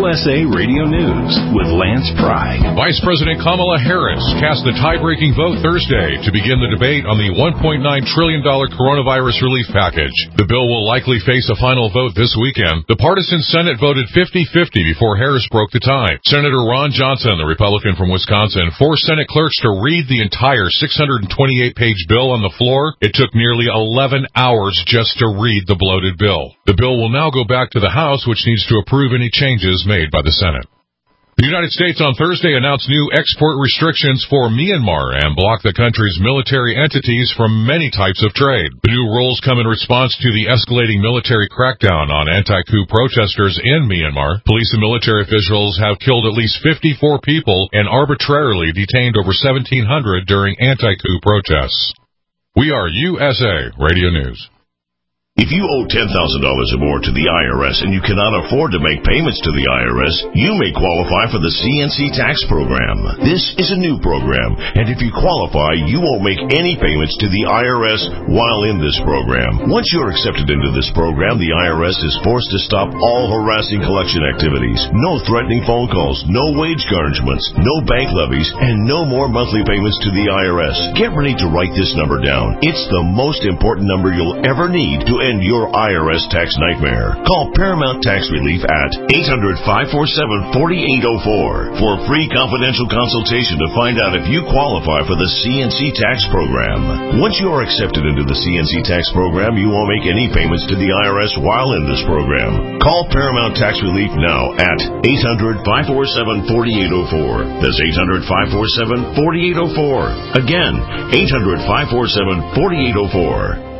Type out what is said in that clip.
USA Radio News with Lance Pry. Vice President Kamala Harris cast the tie-breaking vote Thursday to begin the debate on the $1.9 trillion coronavirus relief package. The bill will likely face a final vote this weekend. The partisan Senate voted 50-50 before Harris broke the tie. Senator Ron Johnson, the Republican from Wisconsin, forced Senate clerks to read the entire 628-page bill on the floor. It took nearly 11 hours just to read the bloated bill. The bill will now go back to the House, which needs to approve any changes made by the Senate. The United States on Thursday announced new export restrictions for Myanmar and blocked the country's military entities from many types of trade. The new rules come in response to the escalating military crackdown on anti-coup protesters in Myanmar. Police and military officials have killed at least 54 people and arbitrarily detained over 1,700 during anti-coup protests. We are USA Radio News. If you owe $10,000 or more to the IRS and you cannot afford to make payments to the IRS, you may qualify for the CNC tax program. This is a new program, and if you qualify, you won't make any payments to the IRS while in this program. Once you're accepted into this program, the IRS is forced to stop all harassing collection activities. No threatening phone calls, no wage garnishments, no bank levies, and no more monthly payments to the IRS. Get ready to write this number down. It's the most important number you'll ever need to end your IRS tax nightmare. Call Paramount Tax Relief at 800-547-4804 for a free confidential consultation to find out if you qualify for the CNC tax program. Once you are accepted into the CNC tax program, you won't make any payments to the IRS while in this program. Call Paramount Tax Relief now at 800-547-4804. That's 800-547-4804. Again, 800-547-4804.